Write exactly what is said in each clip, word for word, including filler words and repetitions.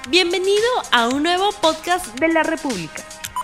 Bienvenido a un nuevo podcast de la República.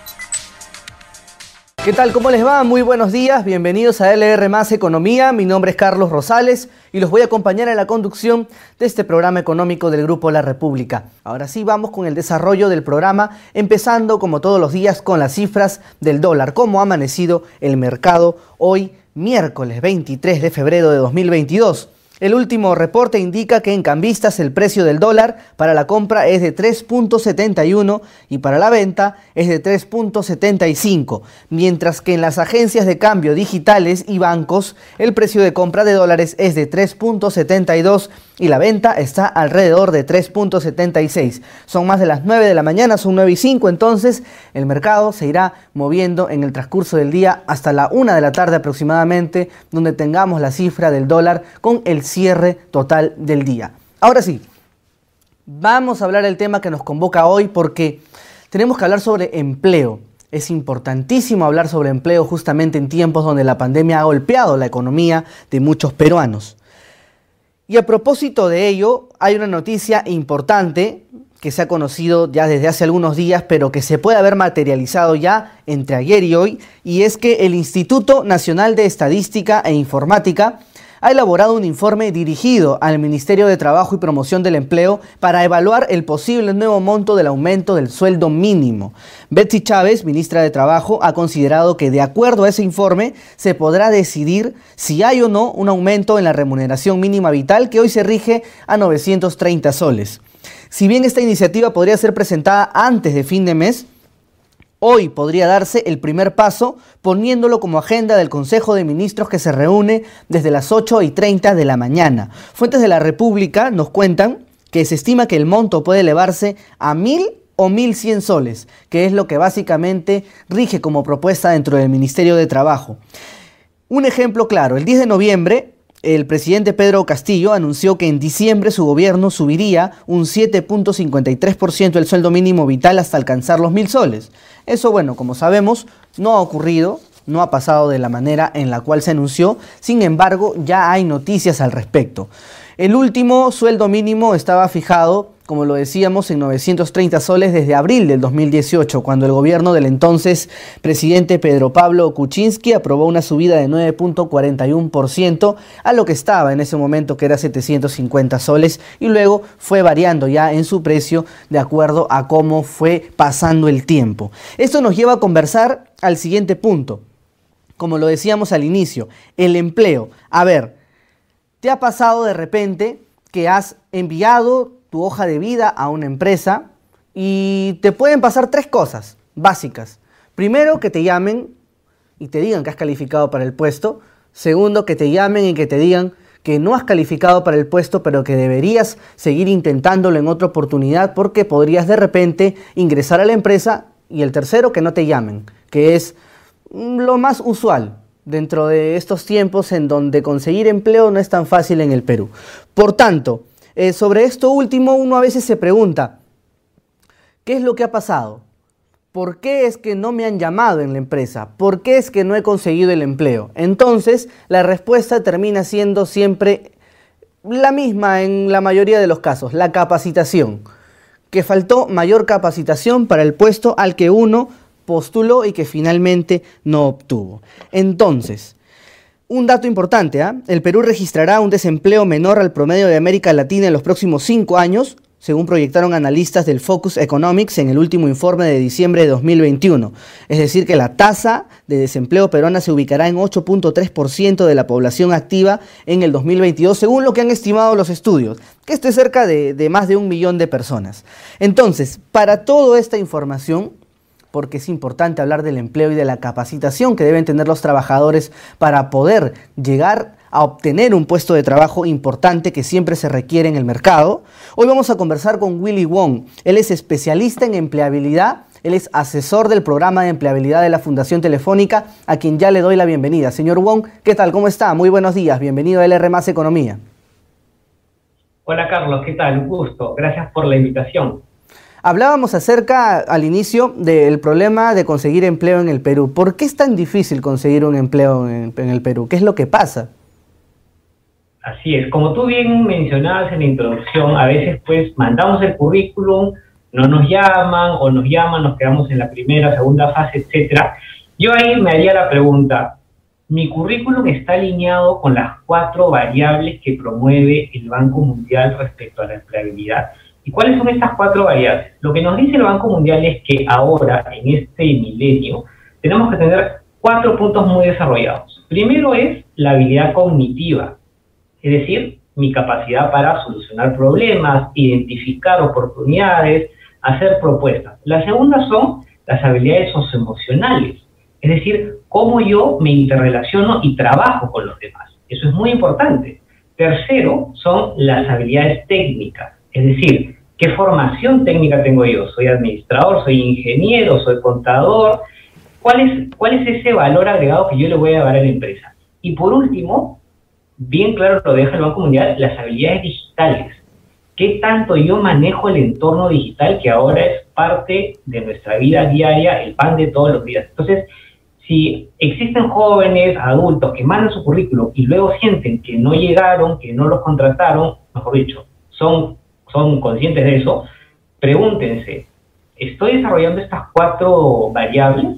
¿Qué tal? ¿Cómo les va? Muy buenos días. Bienvenidos a L R más Economía. Mi nombre es Carlos Rosales y los voy a acompañar en la conducción de este programa económico del Grupo La República. Ahora sí, vamos con el desarrollo del programa, empezando como todos los días con las cifras del dólar. ¿Cómo ha amanecido el mercado hoy, miércoles veintitrés de febrero de dos mil veintidós? El último reporte indica que en cambistas el precio del dólar para la compra es de tres punto setenta y uno y para la venta es de tres punto setenta y cinco, mientras que en las agencias de cambio digitales y bancos el precio de compra de dólares es de tres punto setenta y dos y la venta está alrededor de tres punto setenta y seis. Son más de las nueve de la mañana, son nueve y cinco, entonces el mercado se irá moviendo en el transcurso del día hasta la una de la tarde aproximadamente, donde tengamos la cifra del dólar con el cierre total del día. Ahora sí, vamos a hablar del tema que nos convoca hoy porque tenemos que hablar sobre empleo. Es importantísimo hablar sobre empleo justamente en tiempos donde la pandemia ha golpeado la economía de muchos peruanos. Y a propósito de ello, hay una noticia importante que se ha conocido ya desde hace algunos días, pero que se puede haber materializado ya entre ayer y hoy, y es que el Instituto Nacional de Estadística e Informática ha elaborado un informe dirigido al Ministerio de Trabajo y Promoción del Empleo para evaluar el posible nuevo monto del aumento del sueldo mínimo. Betsy Chávez, ministra de Trabajo, ha considerado que de acuerdo a ese informe se podrá decidir si hay o no un aumento en la remuneración mínima vital que hoy se rige a novecientos treinta soles. Si bien esta iniciativa podría ser presentada antes de fin de mes, hoy podría darse el primer paso poniéndolo como agenda del Consejo de Ministros que se reúne desde las ocho y treinta de la mañana. Fuentes de la República nos cuentan que se estima que el monto puede elevarse a mil o mil cien soles, que es lo que básicamente rige como propuesta dentro del Ministerio de Trabajo. Un ejemplo claro, el diez de noviembre, el presidente Pedro Castillo anunció que en diciembre su gobierno subiría un siete punto cincuenta y tres por ciento el sueldo mínimo vital hasta alcanzar los mil soles. Eso, bueno, como sabemos, no ha ocurrido, no ha pasado de la manera en la cual se anunció. Sin embargo, ya hay noticias al respecto. El último sueldo mínimo estaba fijado, como lo decíamos, en novecientos treinta soles desde abril del dos mil dieciocho, cuando el gobierno del entonces presidente Pedro Pablo Kuczynski aprobó una subida de nueve punto cuarenta y uno por ciento a lo que estaba en ese momento, que era setecientos cincuenta soles, y luego fue variando ya en su precio de acuerdo a cómo fue pasando el tiempo. Esto nos lleva a conversar al siguiente punto. Como lo decíamos al inicio, el empleo. A ver, ¿te ha pasado de repente que has enviado tu hoja de vida a una empresa y te pueden pasar tres cosas básicas? Primero, que te llamen y te digan que has calificado para el puesto. Segundo, que te llamen y que te digan que no has calificado para el puesto, pero que deberías seguir intentándolo en otra oportunidad porque podrías de repente ingresar a la empresa. Y el tercero, que no te llamen, que es lo más usual dentro de estos tiempos en donde conseguir empleo no es tan fácil en el Perú. Por tanto, eh, sobre esto último uno a veces se pregunta, ¿qué es lo que ha pasado? ¿Por qué es que no me han llamado en la empresa? ¿Por qué es que no he conseguido el empleo? Entonces, la respuesta termina siendo siempre la misma en la mayoría de los casos, la capacitación. Que faltó mayor capacitación para el puesto al que uno postuló y que finalmente no obtuvo. Entonces, un dato importante, ¿eh? El Perú registrará un desempleo menor al promedio de América Latina en los próximos cinco años, según proyectaron analistas del Focus Economics en el último informe de diciembre de dos mil veintiuno. Es decir, que la tasa de desempleo peruana se ubicará en ocho punto tres por ciento de la población activa en el dos mil veintidós, según lo que han estimado los estudios, que esto es cerca de, de más de un millón de personas. Entonces, para toda esta información, porque es importante hablar del empleo y de la capacitación que deben tener los trabajadores para poder llegar a obtener un puesto de trabajo importante que siempre se requiere en el mercado. Hoy vamos a conversar con Willy Wong. Él es especialista en empleabilidad, él es asesor del programa de empleabilidad de la Fundación Telefónica, a quien ya le doy la bienvenida. Señor Wong, ¿qué tal? ¿Cómo está? Muy buenos días. Bienvenido a L R más Economía. Hola Carlos, ¿qué tal? Un gusto. Gracias por la invitación. Hablábamos acerca al inicio del problema de conseguir empleo en el Perú. ¿Por qué es tan difícil conseguir un empleo en, en el Perú? ¿Qué es lo que pasa? Así es, como tú bien mencionabas en la introducción, a veces pues mandamos el currículum, no nos llaman o nos llaman, nos quedamos en la primera, segunda fase, etcétera. Yo ahí me haría la pregunta, ¿mi currículum está alineado con las cuatro variables que promueve el Banco Mundial respecto a la empleabilidad? ¿Y cuáles son estas cuatro variables? Lo que nos dice el Banco Mundial es que ahora, en este milenio, tenemos que tener cuatro puntos muy desarrollados. Primero es la habilidad cognitiva, es decir, mi capacidad para solucionar problemas, identificar oportunidades, hacer propuestas. La segunda son las habilidades socioemocionales, es decir, cómo yo me interrelaciono y trabajo con los demás. Eso es muy importante. Tercero son las habilidades técnicas, es decir, ¿qué formación técnica tengo yo? ¿Soy administrador, soy ingeniero, soy contador? ¿Cuál es, cuál es ese valor agregado que yo le voy a dar a la empresa? Y por último, bien claro lo deja el Banco Mundial, las habilidades digitales. ¿Qué tanto yo manejo el entorno digital que ahora es parte de nuestra vida diaria, el pan de todos los días? Entonces, si existen jóvenes, adultos que mandan su currículum y luego sienten que no llegaron, que no los contrataron, mejor dicho, son son conscientes de eso, pregúntense, ¿estoy desarrollando estas cuatro variables?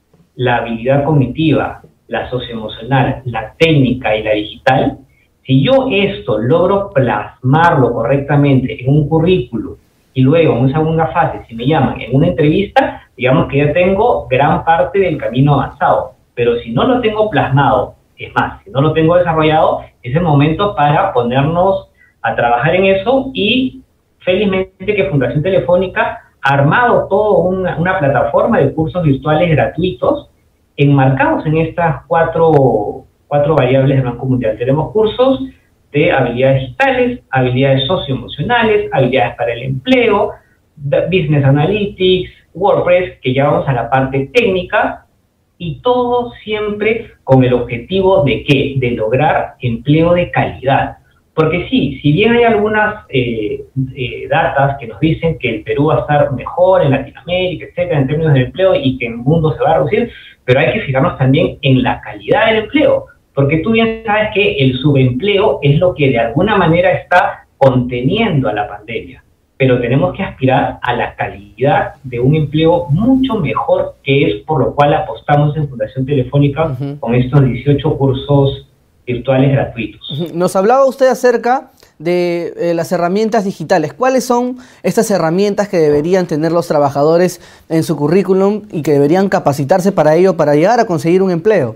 La habilidad cognitiva, la socioemocional, la técnica y la digital. Si yo esto logro plasmarlo correctamente en un currículum y luego en una segunda fase, si me llaman en una entrevista, digamos que ya tengo gran parte del camino avanzado. Pero si no lo tengo plasmado, es más, si no lo tengo desarrollado, es el momento para ponernos a trabajar en eso y felizmente que Fundación Telefónica ha armado toda una, una plataforma de cursos virtuales gratuitos enmarcados en estas cuatro, cuatro variables del Banco Mundial. Tenemos cursos de habilidades digitales, habilidades socioemocionales, habilidades para el empleo, Business Analytics, WordPress, que ya vamos a la parte técnica, y todo siempre con el objetivo de ¿qué? De lograr empleo de calidad. Porque sí, si bien hay algunas eh, eh, datas que nos dicen que el Perú va a estar mejor en Latinoamérica, etcétera, en términos de empleo y que el mundo se va a reducir, pero hay que fijarnos también en la calidad del empleo, porque tú bien sabes que el subempleo es lo que de alguna manera está conteniendo a la pandemia, pero tenemos que aspirar a la calidad de un empleo mucho mejor, que es por lo cual apostamos en Fundación Telefónica uh-huh. con estos dieciocho cursos virtuales gratuitos. Nos hablaba usted acerca de eh, las herramientas digitales. ¿Cuáles son estas herramientas que deberían tener los trabajadores en su currículum y que deberían capacitarse para ello, para llegar a conseguir un empleo?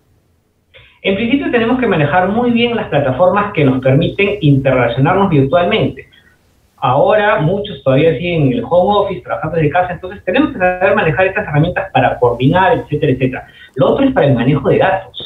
En principio tenemos que manejar muy bien las plataformas que nos permiten interrelacionarnos virtualmente. Ahora muchos todavía siguen en el home office, trabajando desde casa, entonces tenemos que saber manejar estas herramientas para coordinar, etcétera, etcétera. Lo otro es para el manejo de datos.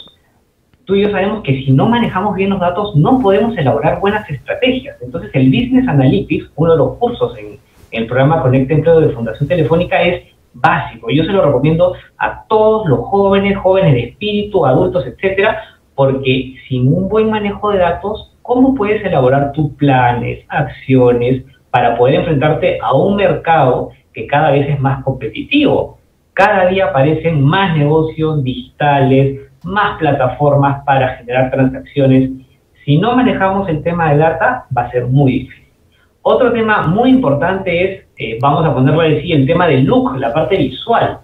Tú y yo sabemos que si no manejamos bien los datos, no podemos elaborar buenas estrategias. Entonces, el Business Analytics, uno de los cursos en, en el programa Conecta Empleo de Fundación Telefónica, es básico. Yo se lo recomiendo a todos los jóvenes, jóvenes de espíritu, adultos, etcétera, porque sin un buen manejo de datos, ¿cómo puedes elaborar tus planes, acciones, para poder enfrentarte a un mercado que cada vez es más competitivo? Cada día aparecen más negocios digitales, más plataformas para generar transacciones. Si no manejamos el tema de data, va a ser muy difícil. Otro tema muy importante es, eh, vamos a ponerlo así, el tema del look, la parte visual.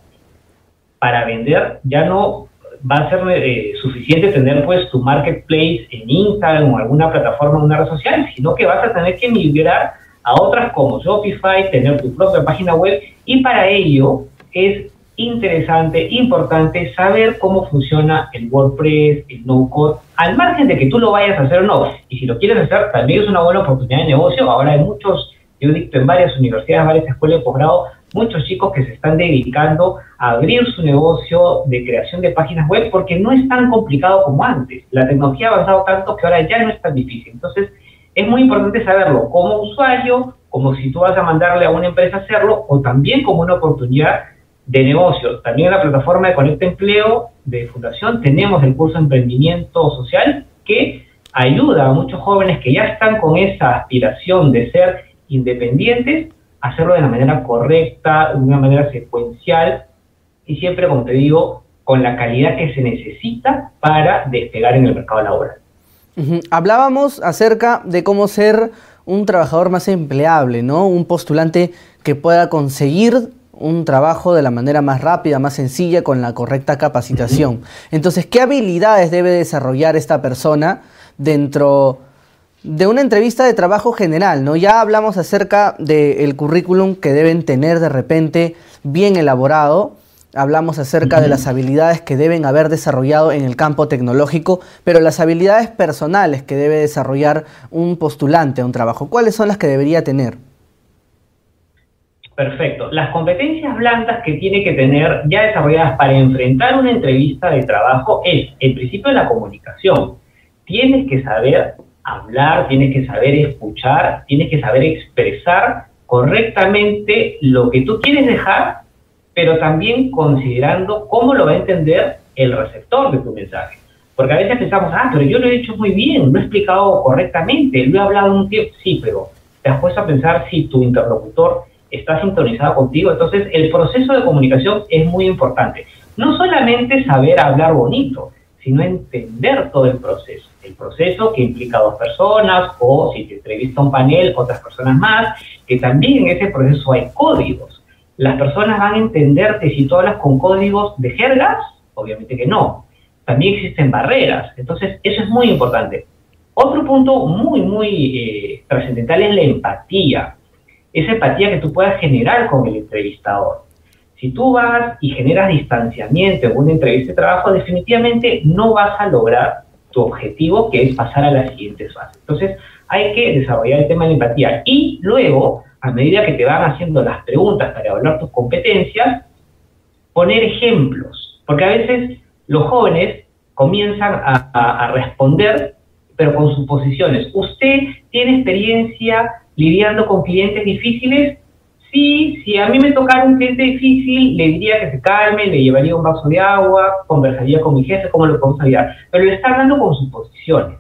Para vender ya no va a ser eh, suficiente tener pues tu marketplace en Instagram o alguna plataforma, una red social, sino que vas a tener que migrar a otras como Shopify, tener tu propia página web, y para ello es interesante, importante saber cómo funciona el WordPress, el no-code, al margen de que tú lo vayas a hacer o no. Y si lo quieres hacer, también es una buena oportunidad de negocio. Ahora hay muchos, yo dicto en varias universidades, varias escuelas de posgrado, muchos chicos que se están dedicando a abrir su negocio de creación de páginas web, porque no es tan complicado como antes. La tecnología ha avanzado tanto que ahora ya no es tan difícil. Entonces, es muy importante saberlo como usuario, como si tú vas a mandarle a una empresa a hacerlo, o también como una oportunidad de negocio. También en la plataforma de Conecta Empleo de Fundación tenemos el curso de Emprendimiento Social, que ayuda a muchos jóvenes que ya están con esa aspiración de ser independientes, a hacerlo de la manera correcta, de una manera secuencial, y siempre, como te digo, con la calidad que se necesita para despegar en el mercado laboral. Uh-huh. Hablábamos acerca de cómo ser un trabajador más empleable, ¿no? Un postulante que pueda conseguir un trabajo de la manera más rápida, más sencilla, con la correcta capacitación. Entonces, ¿qué habilidades debe desarrollar esta persona dentro de una entrevista de trabajo general, ¿no? Ya hablamos acerca del currículum que deben tener de repente bien elaborado, hablamos acerca uh-huh. de las habilidades que deben haber desarrollado en el campo tecnológico, pero las habilidades personales que debe desarrollar un postulante a un trabajo, ¿cuáles son las que debería tener? Perfecto. Las competencias blandas que tiene que tener ya desarrolladas para enfrentar una entrevista de trabajo es, en principio, la comunicación. Tienes que saber hablar, tienes que saber escuchar, tienes que saber expresar correctamente lo que tú quieres dejar, pero también considerando cómo lo va a entender el receptor de tu mensaje. Porque a veces pensamos, ah, pero yo lo he hecho muy bien, lo he explicado correctamente, lo he hablado un tiempo. Sí, pero te has puesto a pensar si tu interlocutor está sintonizado contigo. Entonces, el proceso de comunicación es muy importante. No solamente saber hablar bonito, sino entender todo el proceso. El proceso que implica dos personas, o si te entrevista un panel, otras personas más, que también en ese proceso hay códigos. Las personas van a entenderte si tú hablas con códigos de jergas, obviamente que no. También existen barreras, entonces eso es muy importante. Otro punto muy, muy eh, trascendental es la empatía. Esa empatía que tú puedas generar con el entrevistador. Si tú vas y generas distanciamiento en una entrevista de trabajo, definitivamente no vas a lograr tu objetivo, que es pasar a la siguiente fase. Entonces, hay que desarrollar el tema de la empatía. Y luego, a medida que te van haciendo las preguntas para evaluar tus competencias, poner ejemplos. Porque a veces los jóvenes comienzan a, a, a responder, pero con suposiciones. ¿Usted tiene experiencia lidiando con clientes difíciles? Sí, si a mí me tocara un cliente difícil, le diría que se calme, le llevaría un vaso de agua, conversaría con mi jefe, cómo lo podemos ayudar. Pero le está hablando con suposiciones.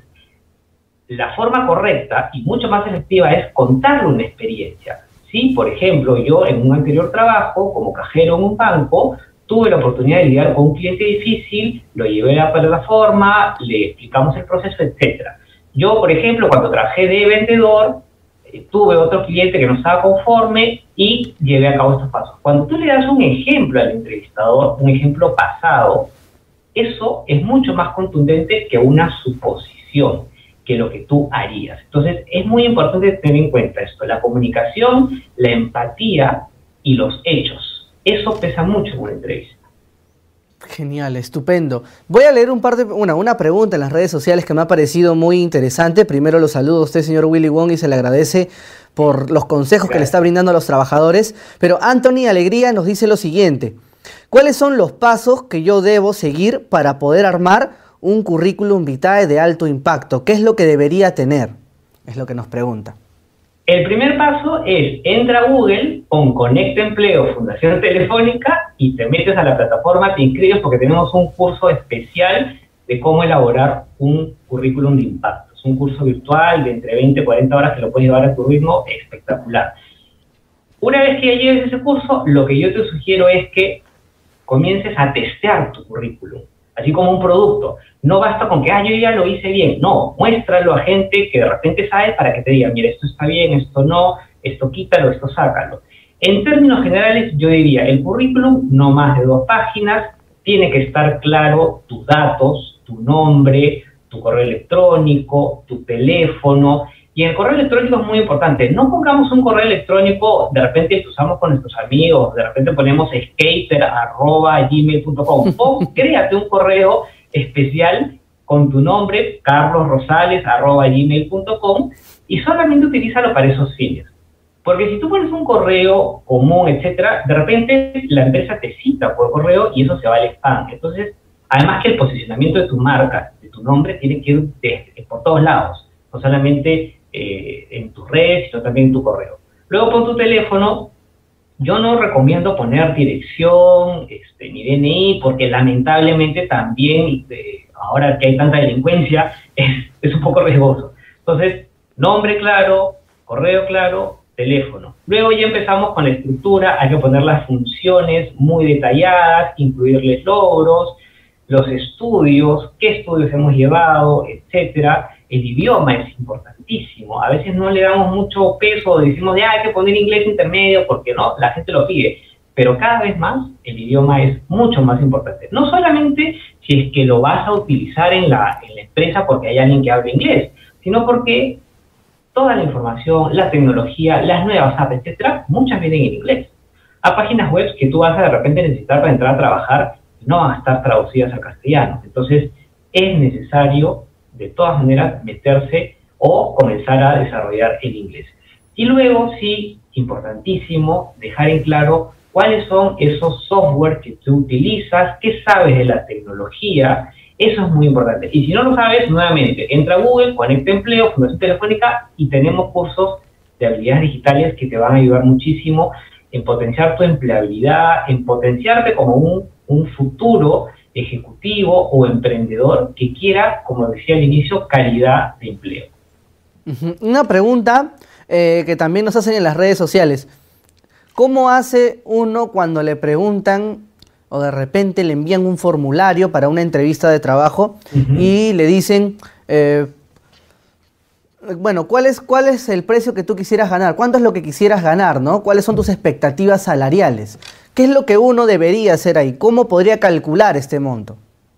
La forma correcta y mucho más efectiva es contarle una experiencia. Sí, por ejemplo, yo en un anterior trabajo, como cajero en un banco, tuve la oportunidad de lidiar con un cliente difícil, lo llevé a la plataforma, le explicamos el proceso, etcétera. Yo, por ejemplo, cuando trabajé de vendedor, tuve otro cliente que no estaba conforme y llevé a cabo estos pasos. Cuando tú le das un ejemplo al entrevistador, un ejemplo pasado, eso es mucho más contundente que una suposición, que lo que tú harías. Entonces, es muy importante tener en cuenta esto, la comunicación, la empatía y los hechos. Eso pesa mucho en una entrevista. Genial, estupendo. Voy a leer un par de, una, una pregunta en las redes sociales que me ha parecido muy interesante. Primero los saludo a usted, señor Willy Wong, y se le agradece por los consejos Gracias. que le está brindando a los trabajadores. Pero Anthony Alegría nos dice lo siguiente: ¿cuáles son los pasos que yo debo seguir para poder armar un currículum vitae de alto impacto? ¿Qué es lo que debería tener? Es lo que nos pregunta. El primer paso es, entra a Google, pon Conecta Empleo Fundación Telefónica y te metes a la plataforma, te inscribes porque tenemos un curso especial de cómo elaborar un currículum de impacto. Es un curso virtual de entre veinte y cuarenta horas que lo puedes llevar a tu ritmo espectacular. Una vez que ya lleves ese curso, lo que yo te sugiero es que comiences a testear tu currículum, así como un producto. No basta con que, ah, yo ya lo hice bien. No, muéstralo a gente que de repente sabe para que te diga, mira, esto está bien, esto no, esto quítalo, esto sácalo. En términos generales, yo diría, el currículum, no más de dos páginas, tiene que estar claro tus datos, tu nombre, tu correo electrónico, tu teléfono. Y el correo electrónico es muy importante. No pongamos un correo electrónico, de repente que usamos con nuestros amigos, de repente ponemos skater arroba gmail punto com. O créate un correo especial con tu nombre, carlos rosales arroba gmail punto com, y solamente utilízalo para esos fines. Porque si tú pones un correo común, etcétera, de repente la empresa te cita por correo y eso se va al spam. Entonces, además que el posicionamiento de tu marca, de tu nombre, tiene que ir de, de, por todos lados, no solamente eh, en tus redes, sino también en tu correo. Luego pon tu teléfono. Yo no recomiendo poner dirección, este, ni D N I, porque lamentablemente también, eh, ahora que hay tanta delincuencia, es, es un poco riesgoso. Entonces, nombre claro, correo claro, teléfono. Luego ya empezamos con la estructura, hay que poner las funciones muy detalladas, incluirles logros. los estudios, qué estudios hemos llevado, etcétera. El idioma es importantísimo. A veces no le damos mucho peso, decimos, ya hay que poner inglés intermedio, porque no, la gente lo pide. Pero cada vez más el idioma es mucho más importante. No solamente si es que lo vas a utilizar en la, en la empresa porque hay alguien que habla inglés, sino porque toda la información, la tecnología, las nuevas apps, etcétera, muchas vienen en inglés. A páginas web que tú vas a de repente necesitar para entrar a trabajar, no van a estar traducidas al castellano. Entonces, es necesario, de todas maneras, meterse o comenzar a desarrollar el inglés. Y luego, sí, importantísimo, dejar en claro cuáles son esos software que tú utilizas, qué sabes de la tecnología. Eso es muy importante. Y si no lo sabes, nuevamente, entra a Google, conecta empleo, Fundación Telefónica, y tenemos cursos de habilidades digitales que te van a ayudar muchísimo en potenciar tu empleabilidad, en potenciarte como un, un futuro ejecutivo o emprendedor que quiera, como decía al inicio, calidad de empleo. Una pregunta eh, que también nos hacen en las redes sociales. ¿Cómo hace uno cuando le preguntan o de repente le envían un formulario para una entrevista de trabajo uh-huh. y le dicen, eh, bueno, ¿cuál es, ¿cuál es el precio que tú quisieras ganar? ¿Cuánto es lo que quisieras ganar, no? ¿Cuáles son tus expectativas salariales? ¿Qué es lo que uno debería hacer ahí? ¿Cómo podría calcular este monto?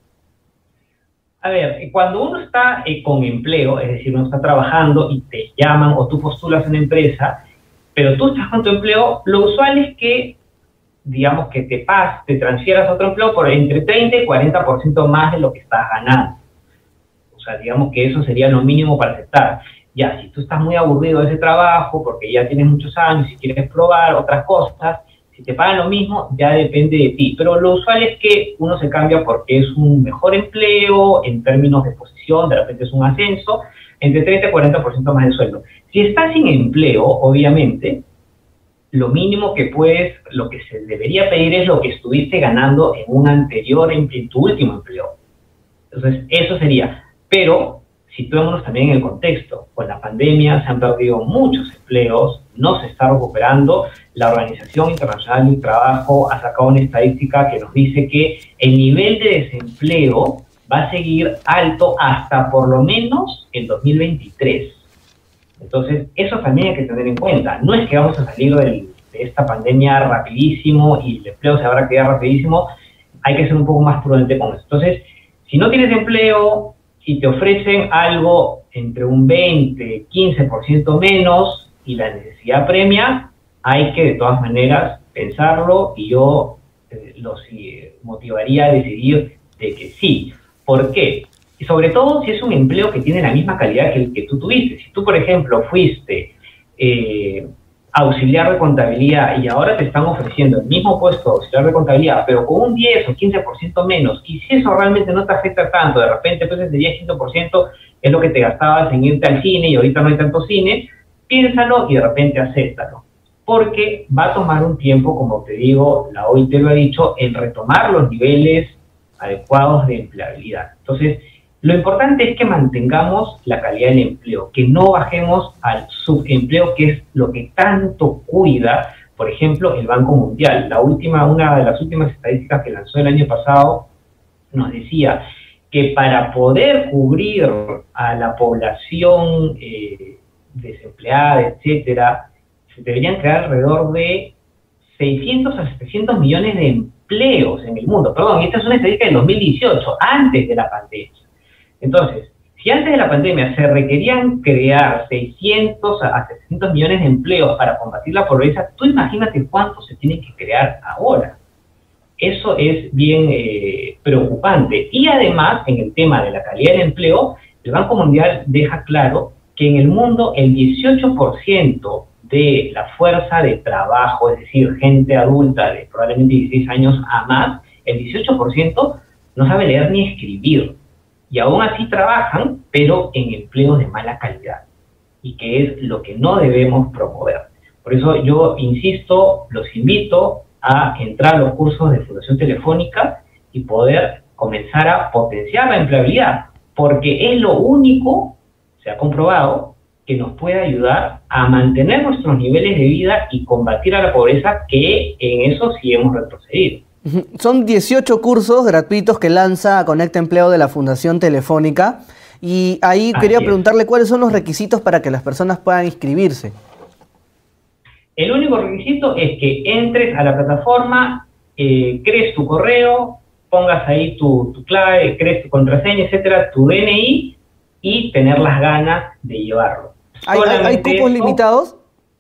A ver, cuando uno está eh, con empleo, es decir, uno está trabajando y te llaman o tú postulas a una empresa, pero tú estás con tu empleo, lo usual es que, digamos, que te pas, te transfieras a otro empleo por entre treinta y cuarenta por ciento más de lo que estás ganando. O sea, digamos que eso sería lo mínimo para aceptar. Ya, si tú estás muy aburrido de ese trabajo, porque ya tienes muchos años y quieres probar otras cosas, si te pagan lo mismo, ya depende de ti. Pero lo usual es que uno se cambia porque es un mejor empleo, en términos de posición, de repente es un ascenso, entre treinta y cuarenta por ciento más de sueldo. Si estás sin empleo, obviamente, lo mínimo que puedes, lo que se debería pedir es lo que estuviste ganando en un anterior, en, en tu último empleo. Entonces, eso sería. Pero, situémonos también en el contexto. Con la pandemia se han perdido muchos empleos, no se está recuperando. La Organización Internacional del Trabajo ha sacado una estadística que nos dice que el nivel de desempleo va a seguir alto hasta por lo menos el dos mil veintitrés. Entonces, eso también hay que tener en cuenta. No es que vamos a salir del, de esta pandemia rapidísimo y el empleo se habrá quedado rapidísimo. Hay que ser un poco más prudente con eso. Entonces, si no tienes empleo y te ofrecen algo entre un veinte, quince por ciento menos y la necesidad premia, hay que de todas maneras pensarlo y yo eh, los eh, motivaría a decidir de que sí. ¿Por qué? Y sobre todo si es un empleo que tiene la misma calidad que el que tú tuviste. Si tú, por ejemplo, fuiste eh, auxiliar de contabilidad y ahora te están ofreciendo el mismo puesto de auxiliar de contabilidad, pero con un diez o quince por ciento menos, y si eso realmente no te afecta tanto, de repente pues ese diez o quince por ciento es lo que te gastabas en irte al cine y ahorita no hay tanto cine, piénsalo y de repente acéptalo. Porque va a tomar un tiempo, como te digo, la O I T lo ha dicho, en retomar los niveles adecuados de empleabilidad. Entonces, lo importante es que mantengamos la calidad del empleo, que no bajemos al subempleo, que es lo que tanto cuida, por ejemplo, el Banco Mundial. La última, una de las últimas estadísticas que lanzó el año pasado nos decía que para poder cubrir a la población eh, desempleada, etcétera, se deberían crear alrededor de seiscientos a setecientos millones de empleos en el mundo. Perdón, esta es una estadística del dos mil dieciocho, antes de la pandemia. Entonces, si antes de la pandemia se requerían crear seiscientos a setecientos millones de empleos para combatir la pobreza, tú imagínate cuántos se tienen que crear ahora. Eso es bien eh, preocupante. Y además, en el tema de la calidad del empleo, el Banco Mundial deja claro que en el mundo el dieciocho por ciento de la fuerza de trabajo, es decir, gente adulta de probablemente dieciséis años a más, el dieciocho por ciento no sabe leer ni escribir. Y aún así trabajan, pero en empleos de mala calidad, y que es lo que no debemos promover. Por eso yo insisto, los invito a entrar a los cursos de Fundación Telefónica y poder comenzar a potenciar la empleabilidad, porque es lo único, se ha comprobado, que nos puede ayudar a mantener nuestros niveles de vida y combatir a la pobreza, que en eso sí hemos retrocedido. Son dieciocho cursos gratuitos que lanza Conecta Empleo de la Fundación Telefónica. Y ahí Así quería es. preguntarle cuáles son los requisitos para que las personas puedan inscribirse. El único requisito es que entres a la plataforma, eh, crees tu correo, pongas ahí tu, tu clave, crees tu contraseña, etcétera, tu D N I y tener las ganas de llevarlo. ¿Hay, hay, ¿hay cupos eso, limitados?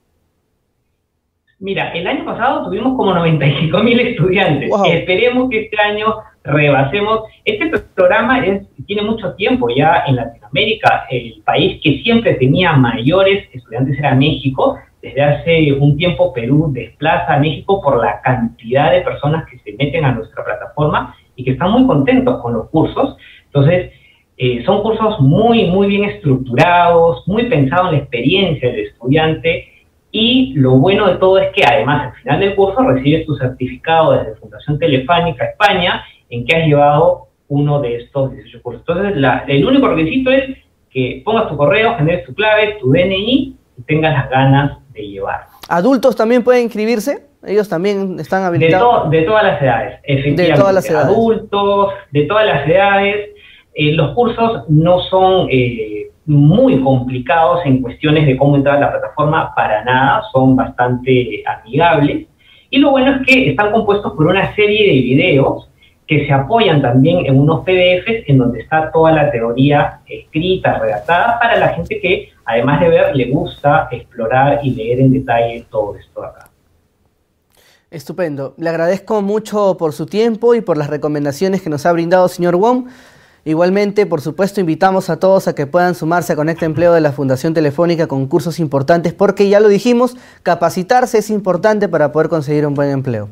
Mira, el año pasado tuvimos como noventa y cinco mil estudiantes. Wow. Esperemos que este año rebasemos. Este programa es, tiene mucho tiempo ya en Latinoamérica. El país que siempre tenía mayores estudiantes era México. Desde hace un tiempo Perú desplaza a México por la cantidad de personas que se meten a nuestra plataforma y que están muy contentos con los cursos. Entonces, eh, son cursos muy, muy bien estructurados, muy pensados en la experiencia del estudiante. Y lo bueno de todo es que además al final del curso recibes tu certificado desde Fundación Telefónica España en que has llevado uno de estos dieciocho cursos. Entonces la, el único requisito es que pongas tu correo, generes tu clave, tu D N I y tengas las ganas de llevarlo. ¿Adultos también pueden inscribirse? ¿Ellos también están De, habilitados? to, de todas las edades, efectivamente. De todas las edades. Adultos, de todas las edades. Eh, los cursos no son eh, muy complicados en cuestiones de cómo entrar a la plataforma, para nada, son bastante amigables. Y lo bueno es que están compuestos por una serie de videos que se apoyan también en unos P D Efes en donde está toda la teoría escrita, redactada, para la gente que, además de ver, le gusta explorar y leer en detalle todo esto acá. Estupendo. Le agradezco mucho por su tiempo y por las recomendaciones que nos ha brindado, señor Wong. Igualmente, por supuesto, invitamos a todos a que puedan sumarse a Conecta Empleo de la Fundación Telefónica con cursos importantes, porque ya lo dijimos, capacitarse es importante para poder conseguir un buen empleo.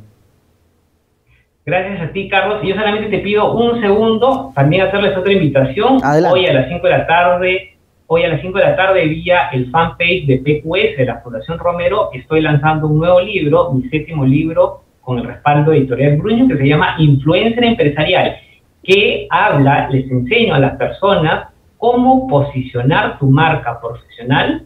Gracias a ti, Carlos. Y yo solamente te pido un segundo, también hacerles otra invitación. Adelante. Hoy a las cinco de la tarde, hoy a las cinco de la tarde, vía el fanpage de P Q S, de la Fundación Romero, estoy lanzando un nuevo libro, mi séptimo libro, con el respaldo de Editorial Bruño, que se llama Influencer Empresarial, que habla, les enseño a las personas cómo posicionar tu marca profesional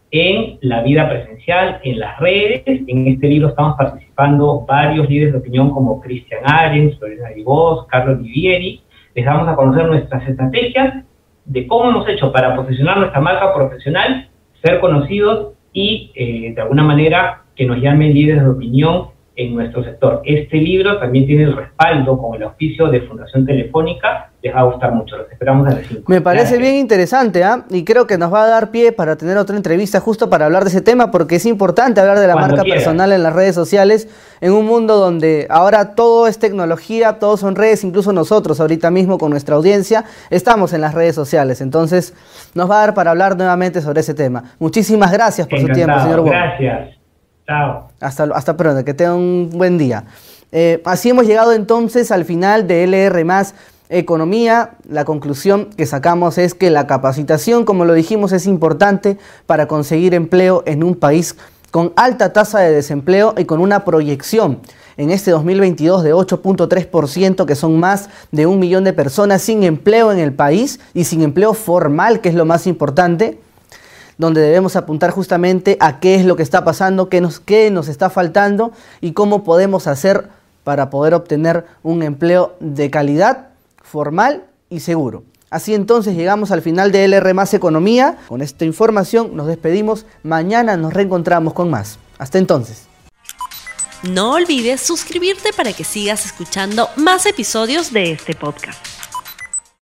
en la vida presencial, en las redes. En este libro estamos participando varios líderes de opinión como Cristian Arens, Lorena Divos, Carlos Livieri. Les damos a conocer nuestras estrategias de cómo hemos hecho para posicionar nuestra marca profesional, ser conocidos y eh, de alguna manera que nos llamen líderes de opinión en nuestro sector. Este libro también tiene el respaldo con el auspicio de Fundación Telefónica. Les va a gustar mucho, los esperamos a las cinco. Me parece Gracias. bien interesante, ¿eh? Y creo que nos va a dar pie para tener otra entrevista justo para hablar de ese tema, porque es importante hablar de la Cuando marca quieras. personal en las redes sociales, en un mundo donde ahora todo es tecnología, todo son redes, incluso nosotros ahorita mismo con nuestra audiencia estamos en las redes sociales. Entonces nos va a dar para hablar nuevamente sobre ese tema. Muchísimas gracias por Encantado. su tiempo, señor Wong. Gracias. Chao. Hasta, hasta pronto, que tenga un buen día. Eh, así hemos llegado entonces al final de L R más Economía. La conclusión que sacamos es que la capacitación, como lo dijimos, es importante para conseguir empleo en un país con alta tasa de desempleo y con una proyección en este dos mil veintidós de ocho punto tres por ciento, que son más de un millón de personas sin empleo en el país y sin empleo formal, que es lo más importante, donde debemos apuntar justamente a qué es lo que está pasando, qué nos, qué nos está faltando y cómo podemos hacer para poder obtener un empleo de calidad, formal y seguro. Así entonces llegamos al final de L R más Economía. Con esta información nos despedimos. Mañana nos reencontramos con más. Hasta entonces. No olvides suscribirte para que sigas escuchando más episodios de este podcast.